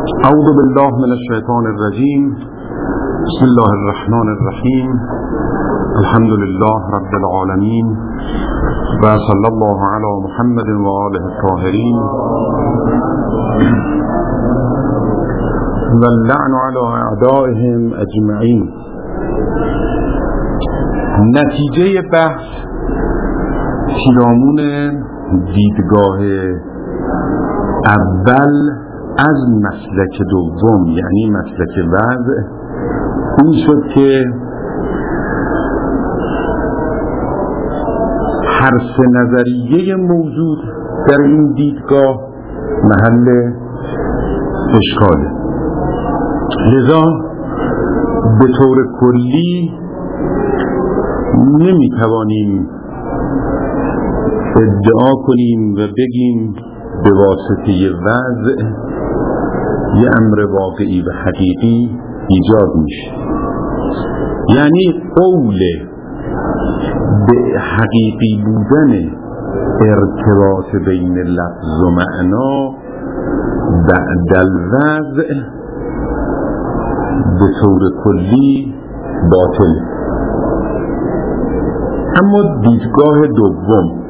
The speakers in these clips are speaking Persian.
اعوذ بالله من الشیطان الرجیم. بسم الله الرحمن الرحیم. الحمد لله رب العالمین و صلی الله علی محمد و آله الطاهرین و اللعن علی اعدائهم اجمعین. نتیجه بحث پیرامون دیدگاه اول از مسلک دوم، یعنی مسلک وضع، این شد که هر سه نظریه موجود در این دیدگاه محل اشکاله. لذا به طور کلی نمیتوانیم ادعا کنیم و بگیم به واسطه وضع یه امر واقعی و حقیقی ایجاد میشه، یعنی قول به حقیقی بودن ارتباط بین لفظ و معنا بعد الوضع به طور کلی باطل. اما دیدگاه دوم،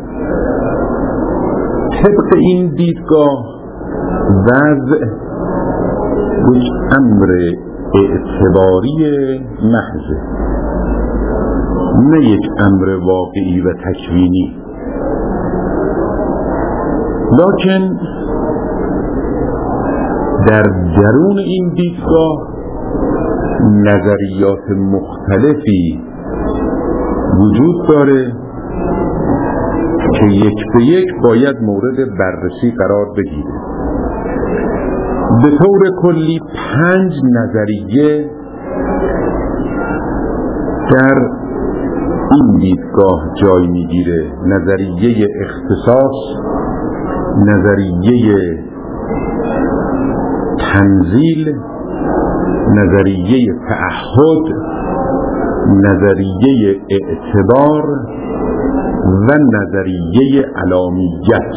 طبق این دیدگاه وضع یک امر اعتباری محض، نه یک امر واقعی و تکوینی. لکن در درون این دیدگاه نظریات مختلفی وجود داره که یک به یک باید مورد بررسی قرار بگیره. به طور کلی 5 نظریه در این دیدگاه جای میگیره: نظریه اختصاص، نظریه تنزیل، نظریه تعهد، نظریه اعتبار و نظریه علامیت.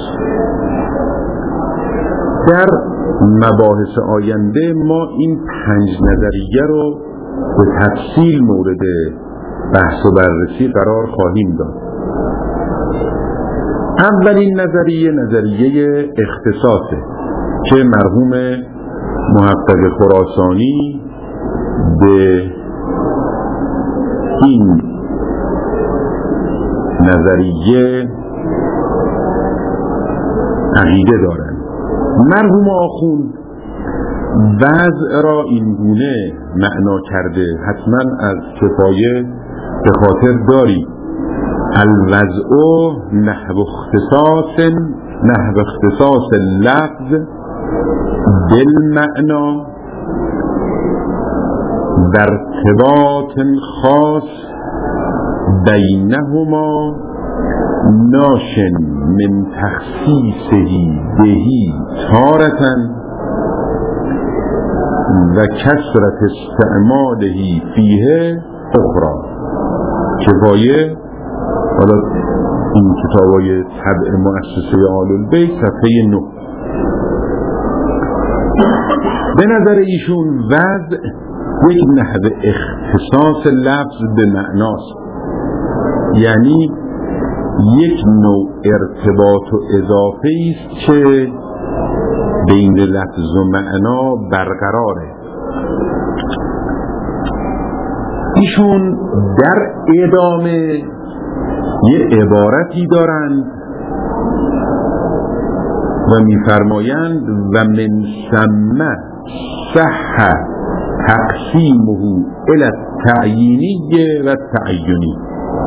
در مباحث آینده ما این 5 نظریه رو به تفصیل مورد بحث و بررسی قرار خواهیم داد. اولین نظریه اختصاصه که مرحوم محقق خراسانی به این نظریه عقیده دارند. مرحوم آخوند وضع را این گونه معنا کرده، حتما از کفایه به خاطر داری: الوضع نحو اختصاص لفظ بالمعنا در ارتباط خاص بینهما ناشن من تخصیصه بهی تارتن و کثرت استعماله فیه اخرى. کفایه، حالا این کتابای طبع مؤسسه آل البیت، صفحه 9. به نظر ایشون وضع یک نحو اختصاص لفظ به معناست، یعنی یک نوع ارتباط و اضافه است که بین لفظ و معنا برقراره. ایشون در ادامه یه عبارتی دارند و میفرمایند و من ثم صح تقسیمه الی التعیینی و التعینی.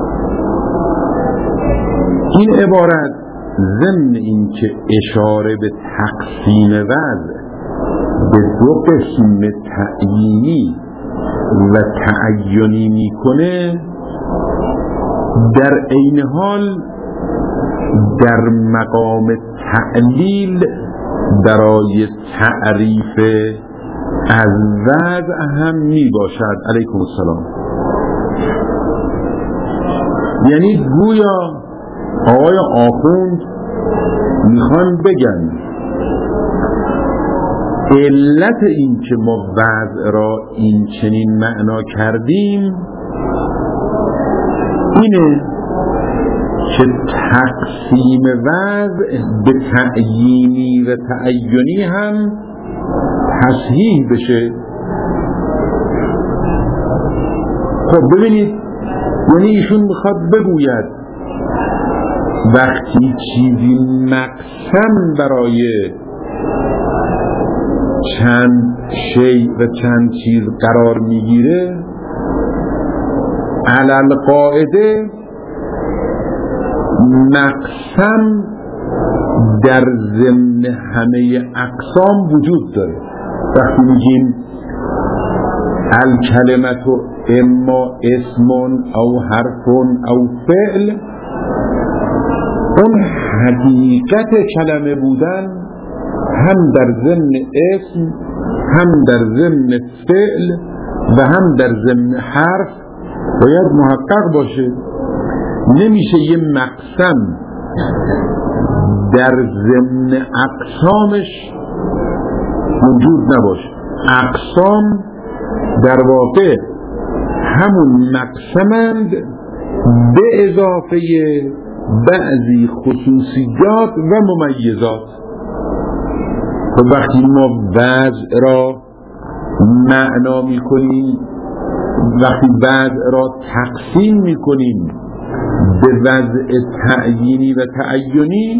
این عبارت ضمن این که اشاره به تقسیم وضع به 2 قسم تعیینی و تعینی میکنه، در عین حال در مقام تعلیل برای تعریف از وضع هم می باشد. علیکم السلام. یعنی گویا آقای آخوند میخوان بگن علت این که ما وضع را این چنین معنا کردیم اینه که تقسیم وضع به تعیینی و تعینی هم تصحیح بشه. خب ببینید، یعنی ایشون میخواد بگوید وقتی چیزی مقسم برای چند شی و چند چیز قرار میگیره، علل قاعده مقسم در ضمن همه اقسام وجود داره. وقتی میگیم الکلمت اما اسم او حرف او فعل، اون حقیقت کلمه بودن هم در ضمن اسم، هم در ضمن فعل و هم در ضمن حرف باید محقق باشه. نمیشه یه مقسم در ضمن اقسامش موجود نباشه. اقسام در واقع همون مقسمند به اضافه بعضی خصوصیات و ممیزات. خب وقتی ما وضع را معنا میکنیم، وقتی وضع را تقسیم میکنیم به وضع تعیینی و تعینی،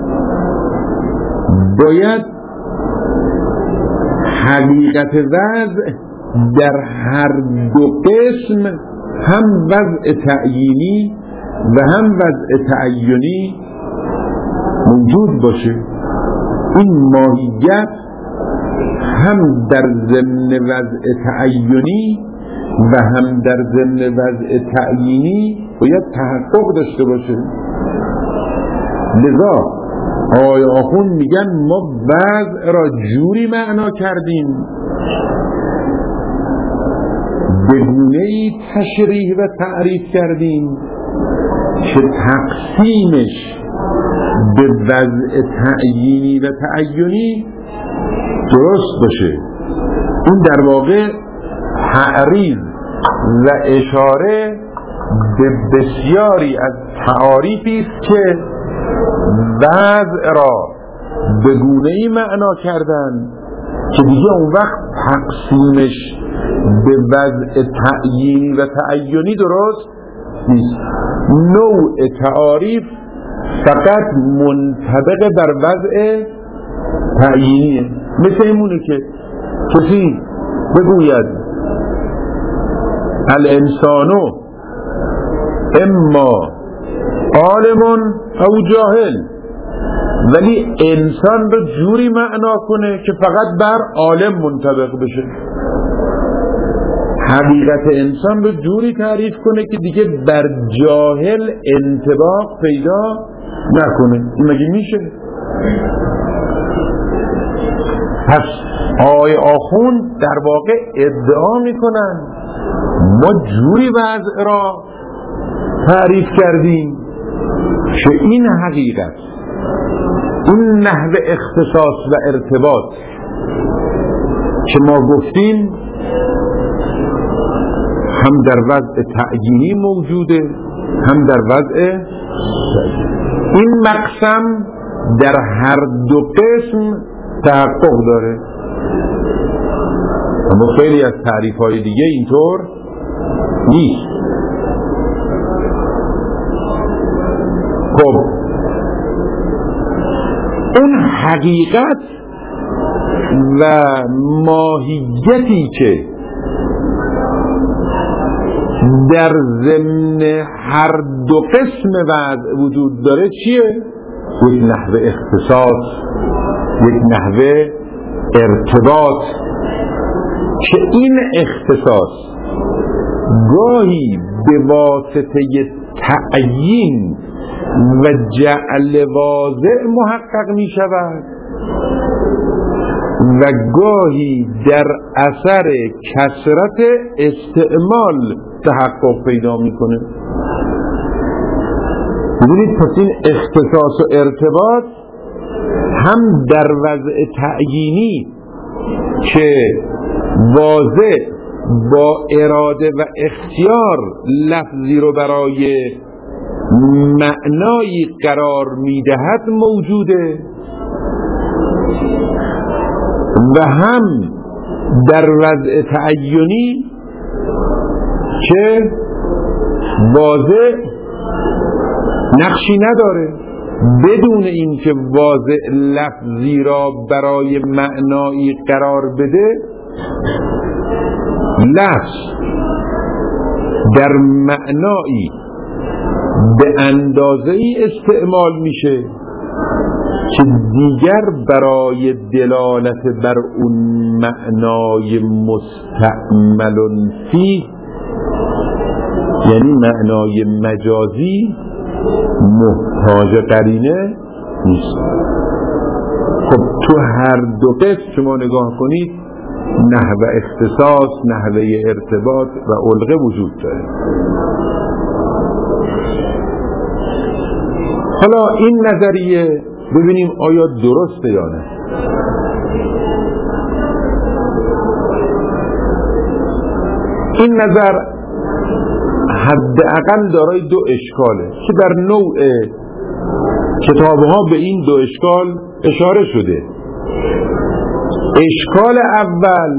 باید حقیقت وضع در هر دو قسم، هم وضع تعیینی و هم وضع تعینی موجود باشه. این ماهیت هم در ضمن وضع تعینی و هم در ضمن وضع تعیینی باید تحقق داشته باشه. لذا آقای آخوند میگن ما وضع را جوری معنا کردیم، به گونه‌ای تشریح و تعریف کردیم که تقسیمش به وضع تعیینی و تعینی درست باشه. این در واقع تعریض و اشاره به بسیاری از تعاریفی است که وضع را به گونه‌ای معنا کردن که دیگه اون وقت تقسیمش به وضع تعیینی و تعینی درست نیست. نوع تعاریف فقط منطبق بر وضع تعیینیه. مثل اینونه که کسی بگوید الانسانو اما عالم او جاهل، ولی انسان رو جوری معنا کنه که فقط بر عالم منطبق بشه. حقیقت انسان رو جوری تعریف کنه که دیگه بر جاهل انطباق پیدا نکنه. این مگه میشه؟ پس آقای آخوند در واقع ادعا میکنن ما جوری وضع را تعریف کردیم که این حقیقت، این نحو اختصاص و ارتباط که ما گفتیم هم در وضع تعیینی موجوده، هم در وضع این مقسم در هر دو قسم تحقق داره. اما خیلی از تعریف های دیگه اینطور نیست. خب اون حقیقت و ماهیتی که در ضمن هر دو قسم وضع وجود داره چیه؟ یک نحو اختصاص، یک نحو ارتباط، که این اختصاص گاهی به واسطه تعیین و جعل واضع محقق می شود و گاهی در اثر کثرت استعمال تحقق پیدا می کنه. ببینید پس این اختصاص و ارتباط هم در وضع تعیینی که واضح با اراده و اختیار لفظی رو برای معنایی قرار میدهد موجوده و هم در وضع تعینی که واضح نقشی نداره، بدون اینکه واضح لفظی را برای معنایی قرار بده، لفظ در معنایی به اندازه‌ای استعمال میشه که دیگر برای دلالت بر اون معنای مستعمل فیه، یعنی معنای مجازی، محتاج قرینه نیست. خب تو هر دو قسم شما نگاه کنید نحوه اختصاص، نحوه ارتباط و علقه وجود داره. حالا این نظریه ببینیم آیا درسته یا نه. این نظر حداقل دارای دو اشکاله که در نوع کتابها به این دو اشکال اشاره شده. اشکال اول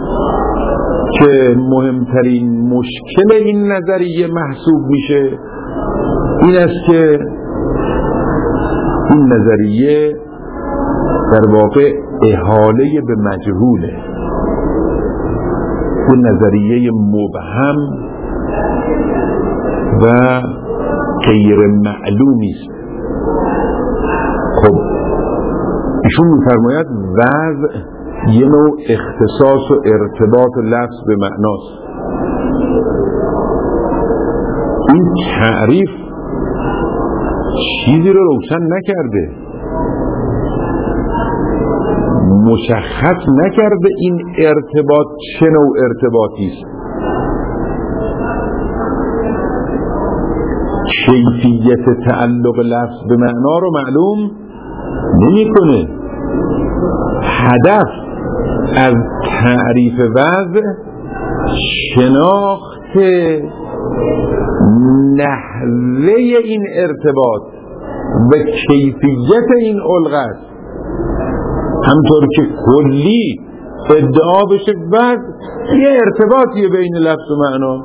که مهمترین مشکل این نظریه محسوب میشه این است که این نظریه در واقع احاله به مجهوله، این نظریه مبهم و غیر معلومی است. خب ایشون میفرماید وضع یه نوع اختصاص و ارتباط لفظ به معناست. این تعریف چیزی رو روشن نکرده، مشخص نکرده این ارتباط چه نوع ارتباطی است. کیفیت تعلق لفظ به معنا رو معلوم نمی‌کنه. هدف از تعریف وضع شناخت نحوه این ارتباط و کیفیت این علقه است. همطور که کلی ادعا بشه وضع یه ارتباطیه بین لفظ و معنا.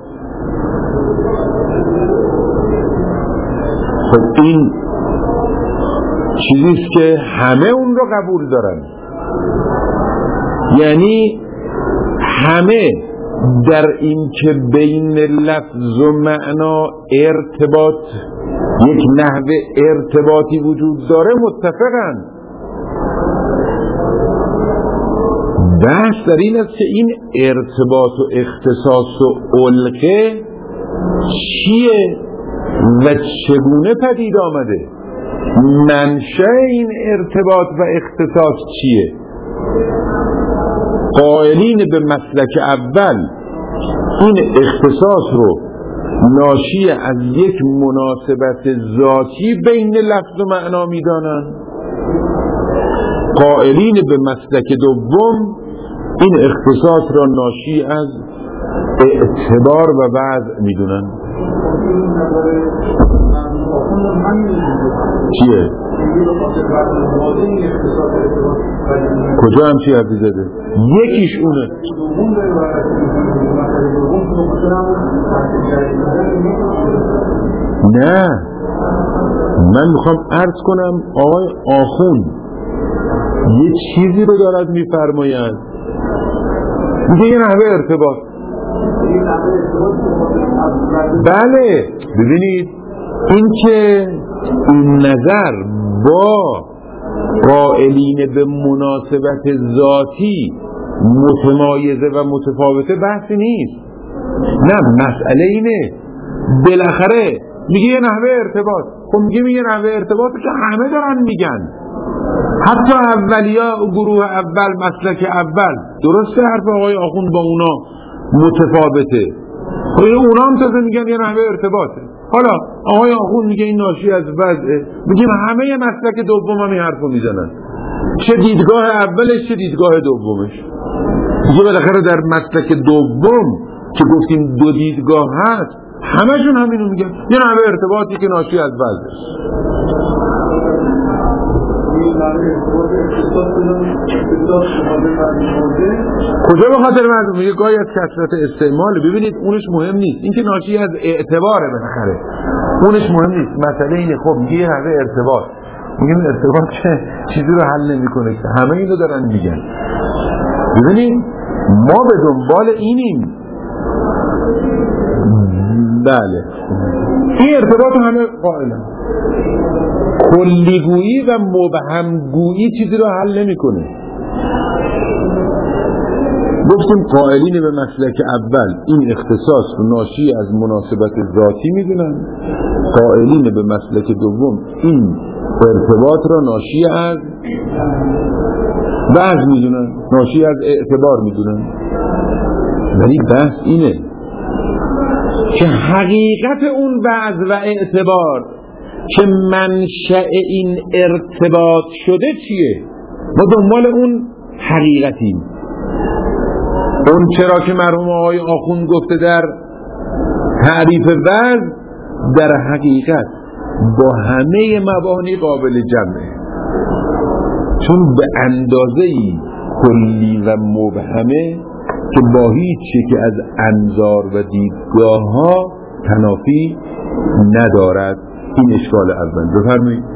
خب این چیزیست که همه اون رو قبول دارن، یعنی همه در این که بین لفظ و معنا ارتباط، یک نحوه ارتباطی وجود داره متفقن. بحث در این است که این ارتباط و اختصاص و علقه چیه و چگونه پدید آمده، منشأ این ارتباط و اختصاص چیه. قائلین به مسلک اول این اختصاص رو ناشی از یک مناسبت ذاتی بین لفظ و معنا میدانند. قائلین به مسلک دوم این اختصاص را ناشی از اعتبار و وضع میدونن. چیه؟ کجا هم چی حدی زده؟ یکیش اونه. نه، من میخوام عرض کنم آقای آخوند یه چیزی رو دارد میفرماید، میگه یه نحوه ارتباط. بله ببینید، این که این نظر با قائلین به مناسبت ذاتی متمایزه و متفاوته بحثی نیست. نه، مسئله اینه بالاخره میگه یه نحوه ارتباط. خب میگه یه نحوه ارتباطی که همه دارن میگن، حتی اولیا گروه اول، مسلک اول. درسته حرف آقای آخوند با اونا متفاوته، اونا هم تازه میگن یه نحوه ارتباطه. حالا آقای آخوند میگه این ناشی از وضعه، میگه همه مسلک دوم هم این حرف رو میزنن. چه دیدگاه اولش چه دیدگاه دومش. دیگه بالاخره در مسلک دوم که گفتیم دو دیدگاه هست همشون همینو میگن، یه نحوه ارتباطی که ناشی از وضع است. کجا به خاطر مردم؟ میگه گاهی از کثرت استعمال. ببینید اونش مهم نیست، این که ناشی از اعتباره بالاخره اونش مهم نیست. مسئله اینه خب میگه یه نحوه ارتباط، میگه ارتباط چه چیزی رو حل نمیکنه، همه اینو دارن میگن. ببینید ما به دنبال اینیم. بله این ارتباط همه قائلن. کلیگویی و مبهمگویی چیزی رو حل نمیکنه. گفتیم قائلین به مسلک اول این اختصاص رو ناشی از مناسبت ذاتی میدونن، قائلین به مسلک دوم این ارتباط رو ناشی از بعض میدونن، ناشی از اعتبار میدونن. ولی بحث اینه که حقیقت اون بعض و اعتبار که منشأ این ارتباط شده چیه؟ ما دنبال اون حقیقتیم. اون چرا که مرحوم آقای آخوند گفته در تعریف وضع در حقیقت با همه مبانی قابل جمعه، چون به اندازه‌ای کلی و مبهمه که با هیچی که از انظار و دیدگاه ها تنافی ندارد. این اشکال اول. بفرمایید.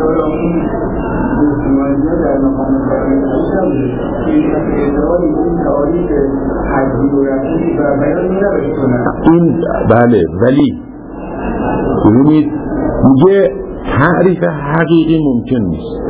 این بله، ولی ببینید میگه تعریف حقیقی ممکن نیست.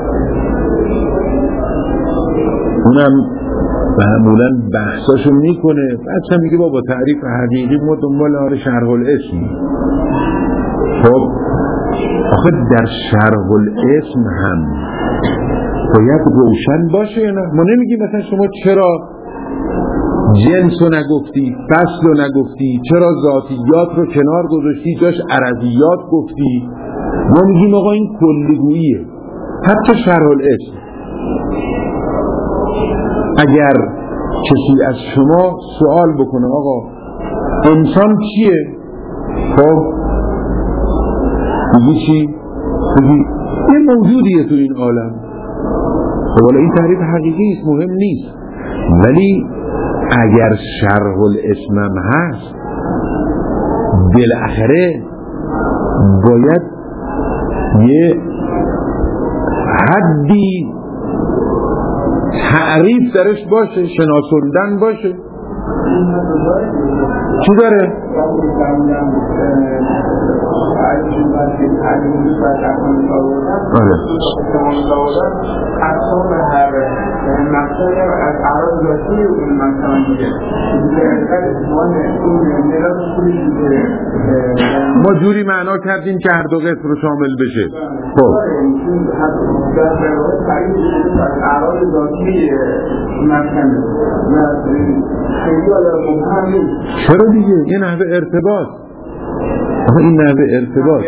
اونم معمولا بحثاشو میکنه، بعد هم میگه با تعریف حقیقی ما دنبال شرح الاسم. خب آخه در شرح الاسم هم باید روشن باشه یا نه؟ ما نمیگیم مثلا شما چرا جنس رو نگفتی، فصل رو نگفتی، چرا ذاتیات رو کنار گذاشتی جاش عرضیات گفتی. ما میگیم آقا این کلیگوییه. حتی شرح الاسم اگر کسی از شما سوال بکنه آقا انسان چیه؟ خب میگی چی؟ میگی یه موجودیه تو این عالم. خب حالا این تعریف حقیقی است، مهم نیست. ولی اگر شرح الاسم هم هست بالاخره باید یه حدی تعریف درش باشه، شناسوندن باشه. چی داره؟ آره. ما جوری معنا کردیم که هر دو قسم رو شامل بشه. خب چرا دیگه؟ این نحوه ارتباط. این نحوه ارتباط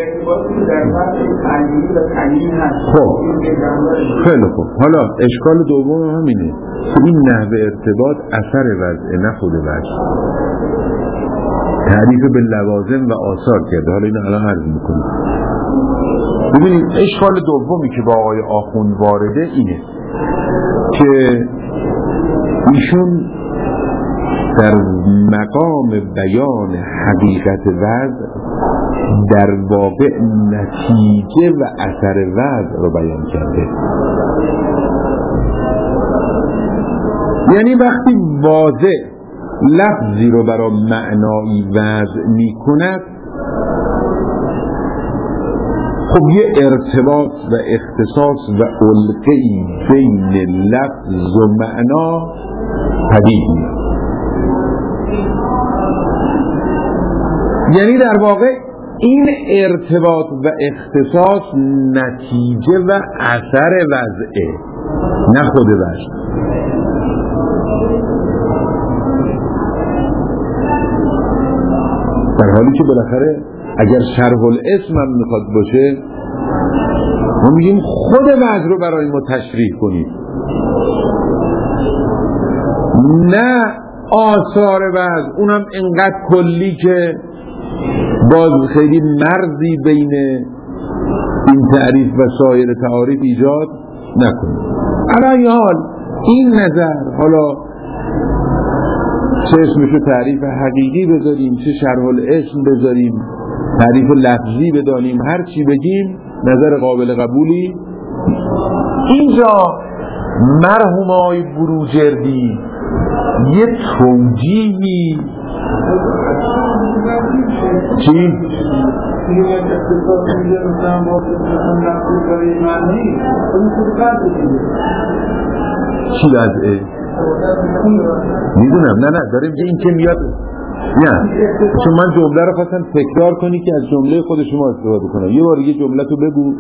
خب خیلی خوب. حالا اشکال دوم همینه که این نحوه ارتباط اثر وضع نه خود وضع. تعریف به لوازم و آثار کرده. حالا اینو الان عرض میکنیم. ببینید اشکال دومی که با آقای آخوند وارده اینه که ایشون در مقام بیان حقیقت وضع در واقع نتیجه و اثر وضع رو بیان کرده. یعنی وقتی واضح لفظی رو برای معنایی وضع می کند، خب یه ارتباط و اختصاص و علقه‌ای بین لفظ و معنا پدید میاد. یعنی در واقع این ارتباط و اختصاص نتیجه و اثر وضعه نه خود وضع. در حالی که بالاخره اگر شرح الاسم هم میخواد باشه ما میگیم خود وضع رو برای ما تشریح کنید، نه آثار وضع، اونم انقدر کلی که باز خیلی مرزی بین این تعریف و سایر تعاریف ایجاد نکنید. علی حال این نظر، حالا چه اسمشو تعریف حقیقی بذاریم، چه شرح الاسم بذاریم، تعریف لفظی بدانیم، هر چی بگیم نظر قابل قبولی. اینجا مرحوم آقای بروجردی یه توجیهی چی؟ چی وضعه؟ میدونم، نه داریم که این که میاد، نه چون من جمله رو خواستم تکرار کنی که از جمله خود شما استفاده کنم. یه بار دیگه جمله تو بگو.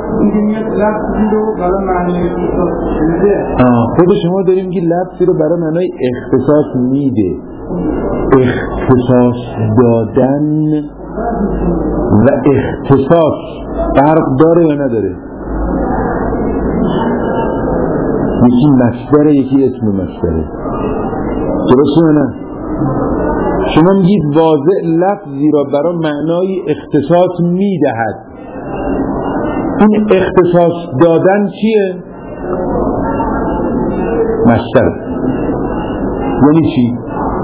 خود شما داریم که لفظی رو برای معنای اختصاص میده. اختصاص دادن و اختصاص فرق داره یا نداره؟ یکی مصدره، یکی اسم مصدره، درسته یا نه؟ شما میگید واضح لفظی را برای معنای اختصاص میدهد. این اختصاص دادن چیه؟ مصدر. یعنی چی؟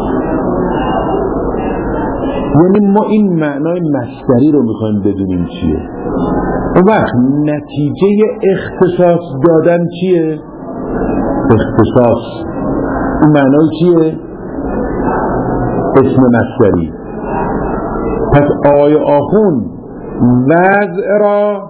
یعنی ما این معنای مصدری رو میخوایم بدونیم چیه. اون وقت نتیجه اختصاص دادن چیه؟ اختصاص. این معنای چیه؟ اسم مصدری. پس آقای آخوند وضع را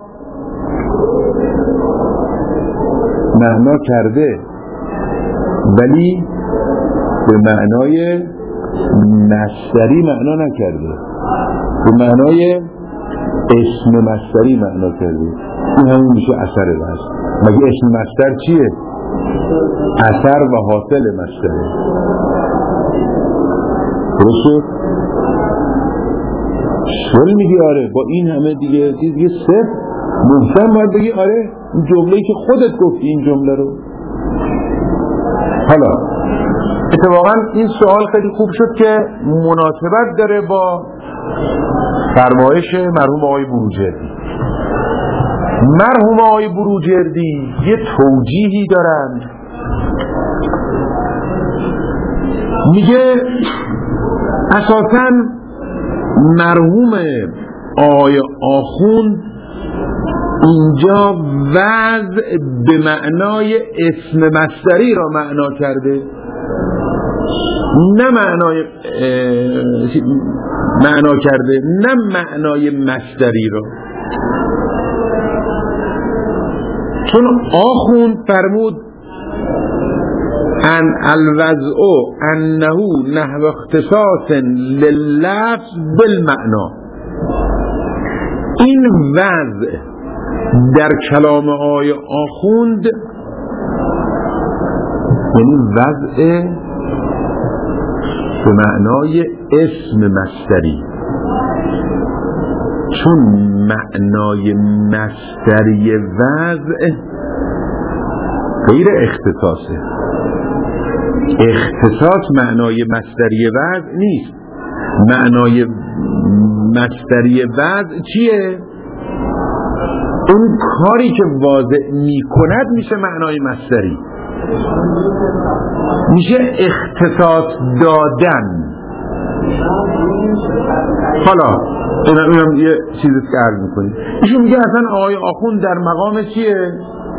معنا کرده ولی به معنای مصدری معنا نکرده، به معنای اسم مصدری معنا کرده. این همون میشه اثر وضع. مگه اسم مصدر چیه؟ اثر و حاصل مصدره. درسته؟ شل میگی آره با این همه دیگه صفر محسن باید بگی آره این جمله‌ای که خودت گفتی این جمله رو. حالا اتفاقا این سوال خیلی خوب شد که مناسبت داره با فرمایش مرحوم آقای بروجردی. مرحوم آقای بروجردی یه توجیهی دارن، میگه اساساً مرحوم آقای آخوند اینجا وضع به معنای اسم مصدری را معنا کرده، نه معنا کرده نه معنای مصدری را. چون آخوند فرمود ان الوضع انه نحو اختصاص لللفظ بالمعنا. این وضع در کلام آقای آخوند یعنی وضع به معنای اسم مصدری، چون معنای مصدری وضع غیر اختصاصه. اختصاص معنای مصدری وضع نیست. معنای مصدری وضع چیه؟ اون کاری که واضع می کند میشه معنای مصدری، میشه اختصاص دادن. حالا اینم یه چیزی که عرض میکنیم. ایشون میگه اصلا آقای آخوند در مقام چیه؟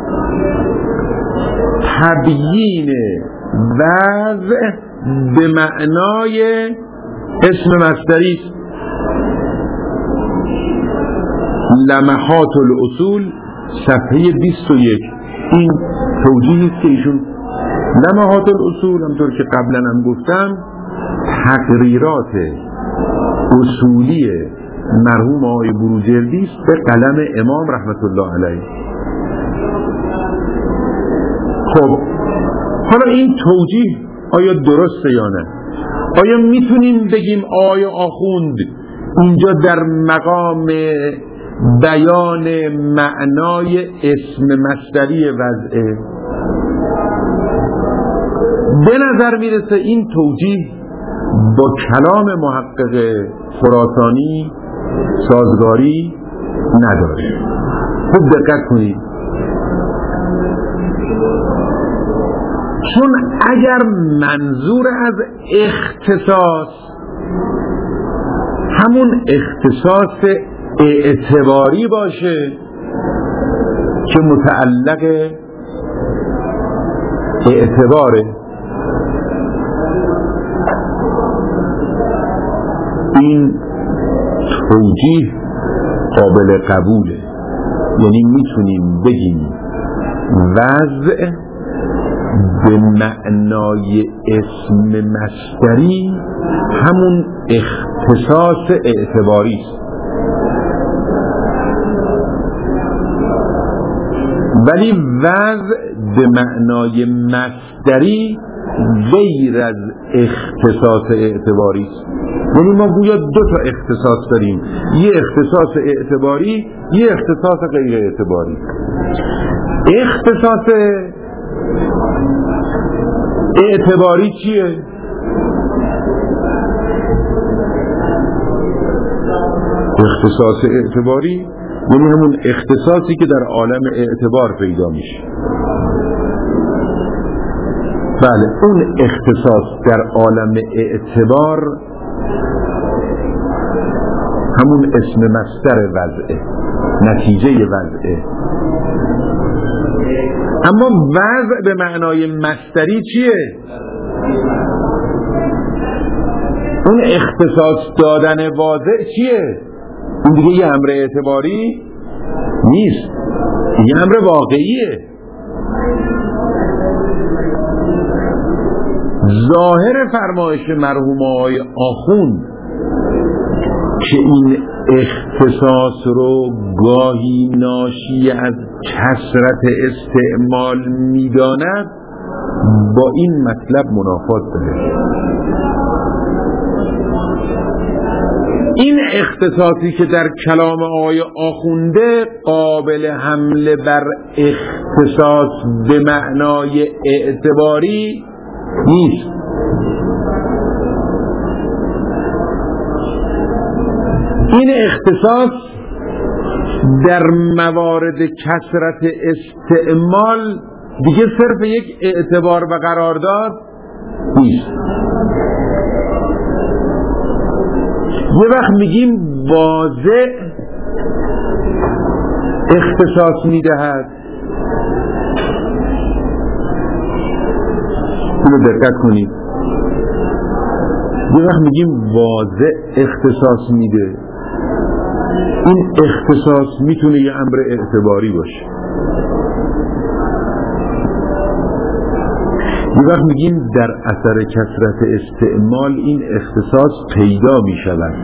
تبیین وضع به معنای اسم مصدری. لمحات الاصول صفحه 21 این توجیهی که ایشون لمحات الاصول همطور که قبلا هم گفتم تقریرات اصولی مرحوم آقای بروجردی است به قلم امام رحمت الله علیه. خب حالا این توجیه آیا درسته یا نه؟ آیا میتونیم بگیم آقای آخوند اینجا در مقام بیان معنای اسم مصدری وضعه. به نظر میرسه این توجیه با کلام محقق خراسانی سازگاری نداره. خوب دقت کنید، چون اگر منظور از اختصاص همون اختصاص اعتباری باشه که متعلق اعتباره، این توجیه قابل قبوله. یعنی میتونیم بگیم وضع به معنای اسم مصدری همون اختصاص اعتباری است، ولی وضع به معنای مصدری غیر از اختصاص اعتباری است. یعنی ما گویا دو تا اختصاص داریم، یه اختصاص اعتباری، یه اختصاص غیر اعتباری. اختصاص اعتباری چیه؟ اختصاص اعتباری یعنی همون اختصاصی که در عالم اعتبار پیدا میشه. بله، اون اختصاص در عالم اعتبار همون اسم مصدر وضعه، نتیجه وضعه. اما وضع به معنای مصدری چیه؟ اون اختصاص دادن واضع چیه؟ این دیگه یه امر اعتباری نیست، یه امر واقعیه. ظاهر فرمایش مرحوم آقای آخوند که این اختصاص رو گاهی ناشی از کثرت استعمال می‌داند با این مطلب منافات داره. این اختصاصی که در کلام آقای آخونده قابل حمله بر اختصاص به معنای اعتباری نیست. این اختصاص در موارد کثرت استعمال دیگه صرف یک اعتبار و قرارداد نیست. یه وقت میگیم واضع اختصاص میدهد، اینو دقت کنید. یه وقت میگیم واضع اختصاص میده، این اختصاص میتونه یه امر اعتباری باشه. یه وقت میگیم در اثر کثرت استعمال این اختصاص پیدا میشود.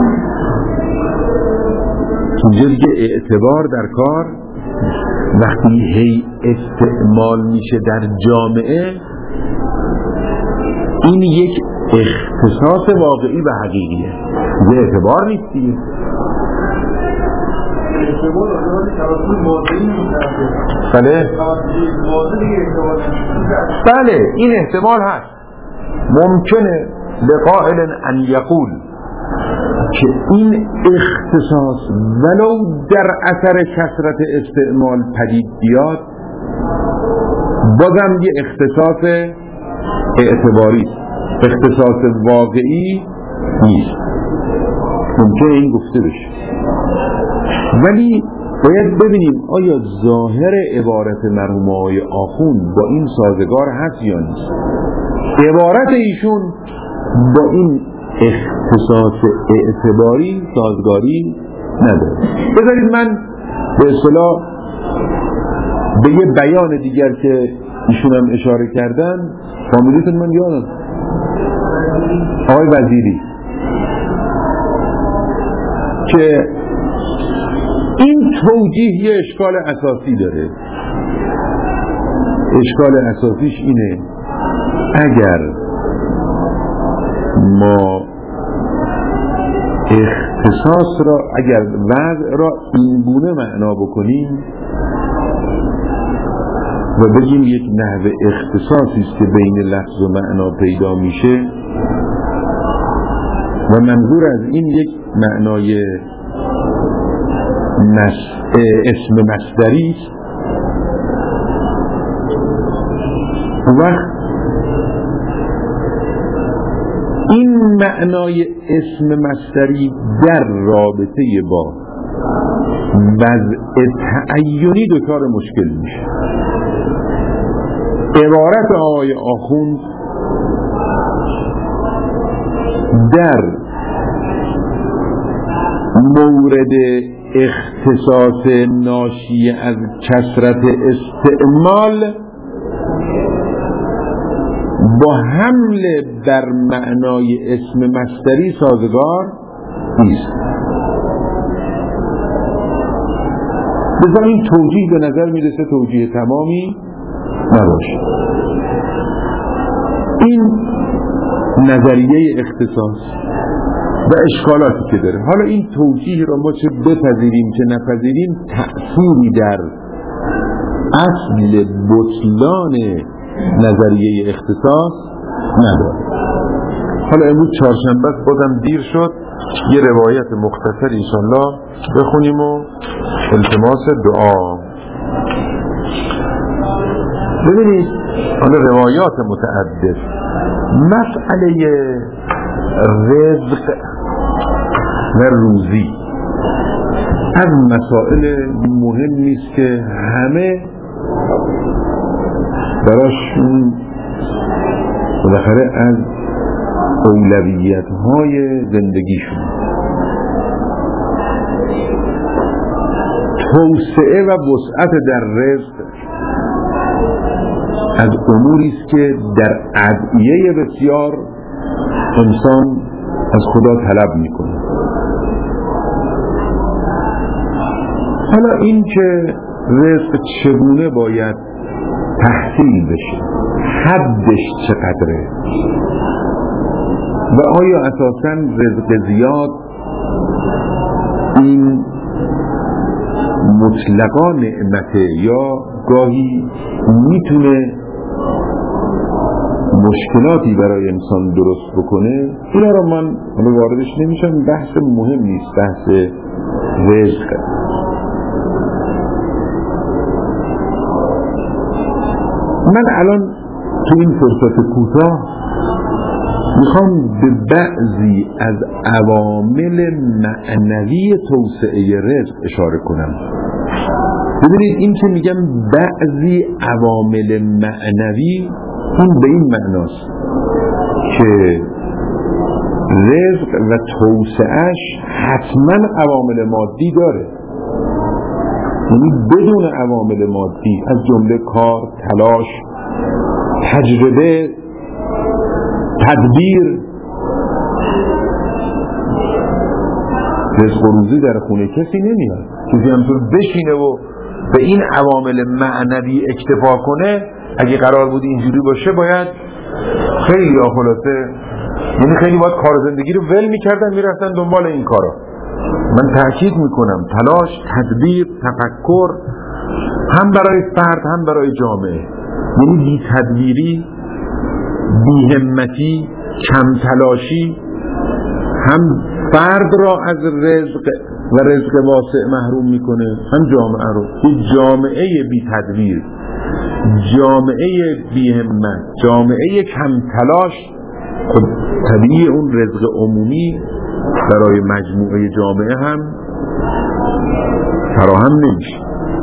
اینجا دیگه اعتبار در کار وقتی هی استعمال میشه در جامعه، این یک اختصاص واقعی و حقیقیه، یه اعتبار نیست دیگه. بله بله، این احتمال هست. ممکنه لقائل ان یقول که این اختصاص ولو در اثر کثرت استعمال پدید بیاد بازم یه اختصاص اعتباری، اختصاص واقعی نیست. ممکنه این گفته بشه، ولی باید ببینیم آیا ظاهر عبارت مرحوم آقای آخوند با این سازگار هست یا نیست. عبارت ایشون با این اختصاص اعتباری سازگاری نداره. بذارید من به اصطلاح به یه بیان دیگر که ایشون هم اشاره کردن، فامیلیتون من یادم، آقای وزیری، که این توجیه یه اشکال اساسی داره. اشکال اساسیش اینه اگر ما اختصاص را اگر وضع را اینگونه معنا بکنیم و بگیم یک نحوه اختصاصی است که بین لفظ و معنا پیدا میشه و منظور از این یک معنای اسم مصدری است، وقت این معنای اسم مصدری در رابطه با وضع تعینی دچار مشکل میشه. عبارت آقای آخوند در مورد اختصاص ناشی از کثرت استعمال با حمل بر معنای اسم مصدری سازگار نیست. بذار این توجیه به نظر میرسه توجیه تمامی نباشه. این نظریه اختصاص و اشکالاتی که داره، حالا این توجیه را ما چه بپذیریم چه نپذیریم تأثیری در اصل بطلان نظریه اختصاص نداره. حالا امروز چهارشنبه است، بازم دیر شد، یه روایت مختصر انشالله بخونیم و التماس دعا. ببینید حالا روایات متعدد، مسئله رزق و روزی از مسائل مهمی است که همه براشون بالاخره از اولویت‌های زندگیشون توسعه و وسعت در رزق از اموری است که در ادعیه بسیار انسان از خدا طلب میکنه. حالا این که رزق چگونه باید تحصیل بشه، حدش چقدره و آیا اساساً رزق زیاد این مطلقا نعمته یا گاهی میتونه مشکلاتی برای انسان درست بکنه، اینا رو من واردش نمیشم، بحث مهم نیست، بحث رزق. من الان تو این فرصت کوتاه میخوام به بعضی از عوامل معنوی توسعه رزق اشاره کنم. ببینید این که میگم بعضی عوامل معنوی، اون به این معناست که رزق و توسعهش حتما عوامل مادی داره، یعنی بدون عوامل مادی از جمله کار، تلاش، تجربه، تدبیر، رزق و روزی در خونه کسی نمیاد. کسی همطور بشینه و به این عوامل معنوی اکتفا کنه، اگه قرار بود اینجوری باشه باید خیلی خلاصه، یعنی خیلی باید کار زندگی رو ول میکردن میرفتن دنبال این کارا. من تأکید میکنم تلاش، تدبیر، تفکر هم برای فرد هم برای جامعه، یعنی بی تدبیری، بی همتی، کم تلاشی هم فرد را از رزق و رزق واسع محروم میکنه، هم جامعه رو. یه جامعه بی تدبیر، جامعه بی همت، جامعه کم تلاش، خب طبیعی اون رزق عمومی برای مجموعه جامعه هم فراهم نمیشه.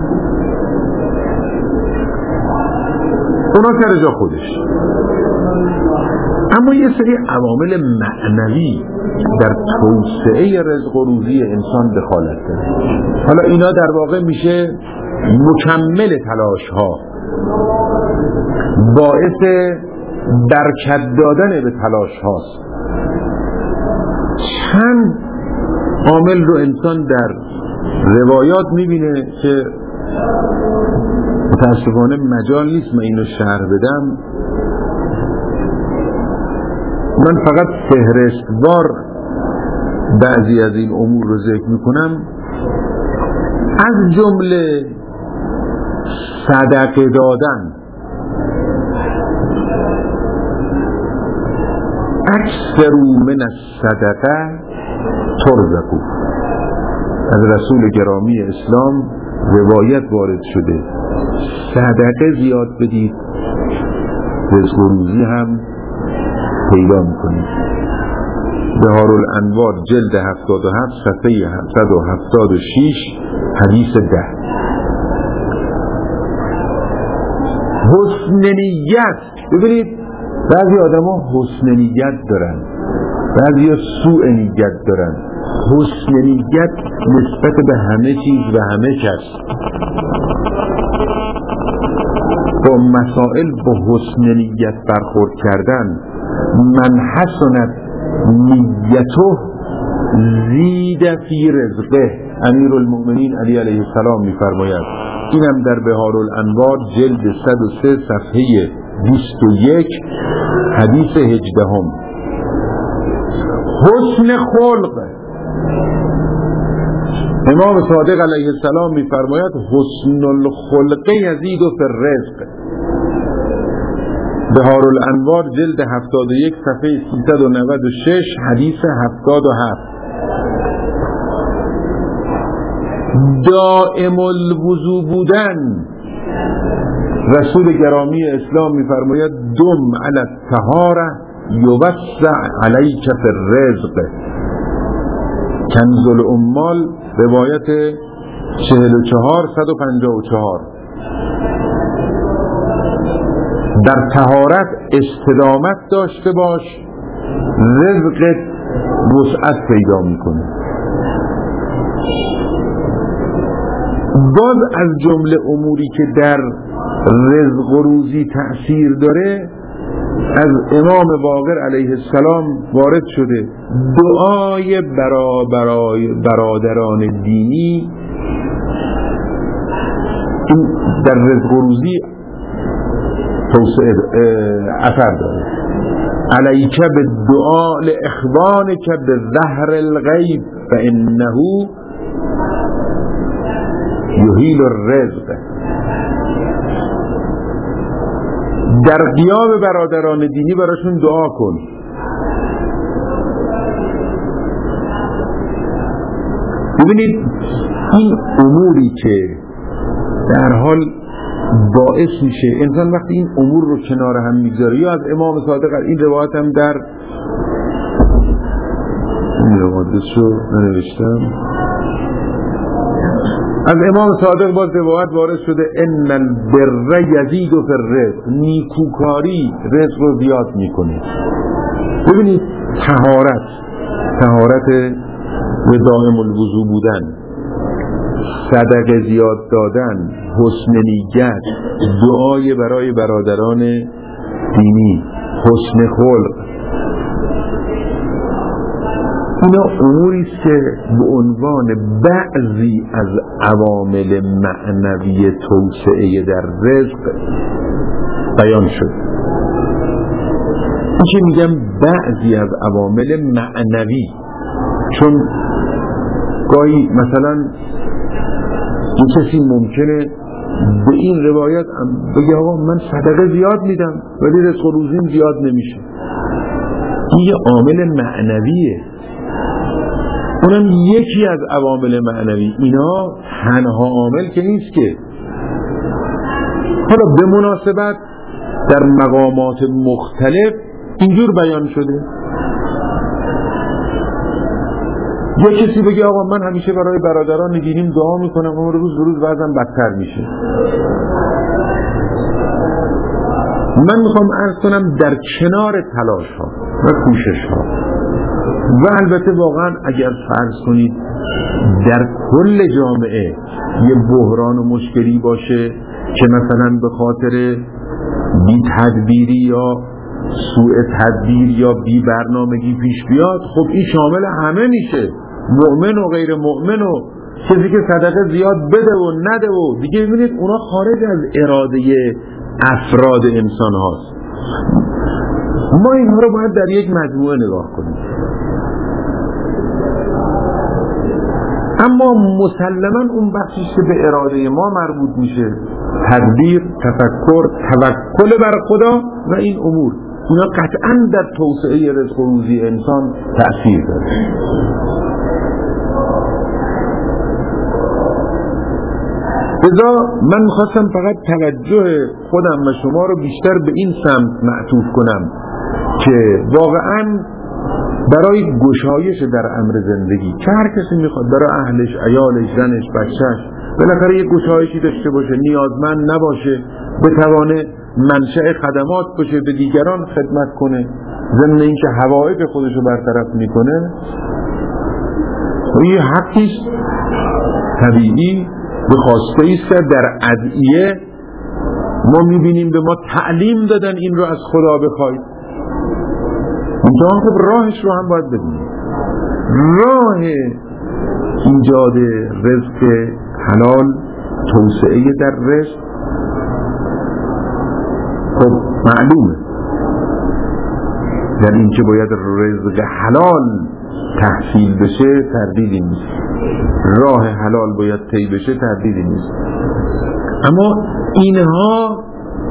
اونا سر جا خودش، اما یه سری عوامل معنوی در توسعه رزق و روزی انسان دخالت داره. حالا اینا در واقع میشه مکمل تلاش ها، باعث برکت دادن به تلاش هاست. چند عامل رو انسان در روایات میبینه که متاسفانه مجال نیست من اینو شرح بدم، من فقط فهرستوار بعضی از این امور رو ذکر میکنم، از جمله صدقه دادن. اکثروا من الصدقه ترزقوا. از رسول گرامی اسلام روایت وارد شده صدقه زیاد بدید رزق و روزی هم پیدا میکنید. بهارالانوار جلد 77 صفحه 776 حدیث 10. حسن نیت. ببینید بعضی آدم ها حسن نیت دارن، بعضی ها سوء نیت دارن. حسن نیت نسبت به همه چیز و همه کس. با مسائل با حسن نیت برخورد کردن. من حسنت نیته زید فی رزقه. امیرالمؤمنین علی علیه السلام میفرماید. اینم در بهارالانوار جلد 103 صفحه 21 حدیث 18. حسن خلق. امام صادق علیه السلام میفرماید حسن الخلق یزید فی الرزق. بهارالانوار جلد 71 صفحه 396 حدیث 77. دائم الوضو بودن. رسول گرامی اسلام میفرماید دم علی الطهاره یوسع علیک فی الرزق. کنز الاموال روایت 44:154. در طهارت استدامت داشته باش، رزقت وسعت پیدا میکنه. باز از جمله اموری که در رزق و روزی تأثیر داره، از امام باقر علیه السلام وارد شده دعای برای برادران دینی. این در رزق و روزی توسعه اثر داره. علیک بالدعاء لاخوانک بظهر الغیب فانه یحیل الرزق. در غیاب برادران دینی براشون دعا کن. ببینید این اموری که در حال باعث میشه انسان وقتی این امور رو کنار هم میذاره، یا از امام صادق، این روایت هم در این روایت رو ننوشتم، از امام صادق باز روایت وارد شده ان البر یزید فی الرزق. نیکوکاری رزق رو زیاد میکنه. ببینید طهارت و دائم الوضو بودن، صدقه زیاد دادن، حسن نیت، دعای برای برادران دینی، حسن خلق، اینا اموری است که به عنوان بعضی از عوامل معنوی توسعه در رزق بیان شد. این که میگم بعضی از عوامل معنوی، چون گاهی مثلا یه کسی ممکنه به این روایت بگه آقا من صدقه زیاد میدم ولی رزق و روزیم زیاد نمیشه. این یه عامل معنویه، اونم یکی از عوامل معنوی. اینا تنها عامل که نیست که. حالا به مناسبت در مقامات مختلف اینجور بیان شده. یا کسی بگه آقا من همیشه برای برادران دینیم دعا میکنم اما روز به روز وضعم بدتر میشه. من میخوام عرض کنم در کنار تلاش ها و کوشش ها و البته واقعا اگر فرض کنید در کل جامعه یه بحران و مشکلی باشه که مثلا به خاطر بی تدبیری یا سوء تدبیر یا بی برنامگی پیش بیاد، خب این شامل همه میشه، مؤمن و غیر مؤمن و کسی که صدقه زیاد بده و نده و دیگه. ببینید اونا خارج از اراده افراد انسان هاست. ما اینها رو باید در یک مجموعه نگاه کنیم. اما مسلما اون بخشی که به اراده ما مربوط میشه، تدبیر، تفکر، توکل بر خدا و این امور، اینا قطعا در توسعه رزق و روزی انسان تأثیر داره. لذا من میخواستم فقط توجه خودم و شما رو بیشتر به این سمت معطوف کنم که واقعا برای گشایش در امر زندگی که هر کسی میخواد برای اهلش، عیالش، زنش، بچهش بالاخره یک گشایشی داشته باشه، نیازمند نباشه، بتوانه منشأ خدمات باشه، به دیگران خدمت کنه، ضمن اینکه حوائج خودش رو برطرف میکنه، این حقیست طبیعی به خواسته ایست که در ادعیه ما میبینیم به ما تعلیم دادن این رو از خدا بخواید. خب راهش رو هم باید ببینیم. راه ایجاد رزق حلال، توسعه در رزق، خب معلومه در این که باید رزق حلال تحصیل بشه تردیدی نیست، راه حلال باید طی بشه تردیدی نیست. اما اینها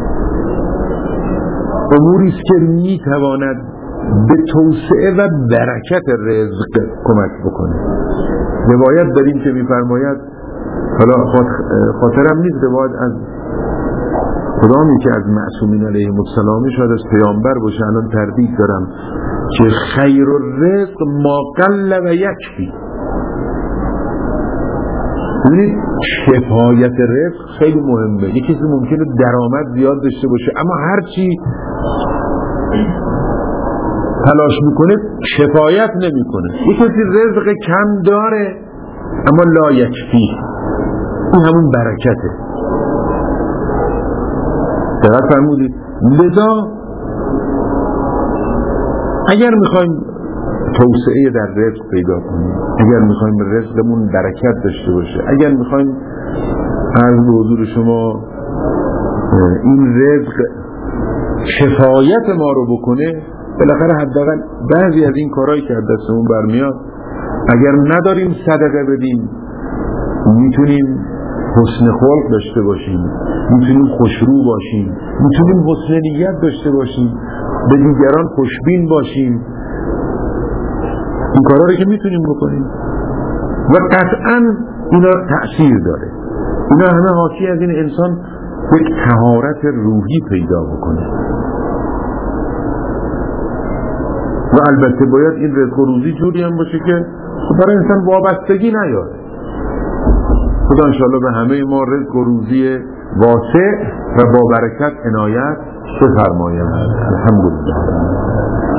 اموری است که میتواند به توسعه و برکت رزق کمک بکنه. روایت داریم که میفرماید، حالا خاطرم نیست روایت از کدامی که از معصومین علیهم السلام، شاید از پیامبر باشه، الان تردید دارم، که خیر الرزق ما قل و یکفی. ببینید کفایت رزق خیلی مهمه. یک کسی ممکنه درآمد زیاد داشته باشه اما هرچی تلاش میکنه کفایت نمیکنه. یک کسی رزق کم داره اما لا یکفی، این همون برکته. دقیق فرمودید. لذا اگر میخوایم توسعه در رزق پیدا کنیم، اگر میخوایم رزقمون برکت داشته باشه، اگر میخوایم عرض به حضور شما این رزق کفایت ما رو بکنه، بالاخره حداقل بعضی از این کارهایی که از دستمون برمیاد اگر نداریم صدقه بدیم، میتونیم حسن خلق داشته باشیم، میتونیم خوشرو باشیم، میتونیم حسن نیت داشته باشیم، به دیگران خوشبین باشیم. این کارها رو که میتونیم بکنیم و قطعا اینا تأثیر داره. اینا همه حاکی از این انسان یک طهارت روحی پیدا بکنه و البته باید این رزق و روزی جوری هم باشه که برای انسان وابستگی نیاد. خدا انشاءالله به همه ما رزق و روزی واسع و با برکت عنایت بفرماید. الحمدلله.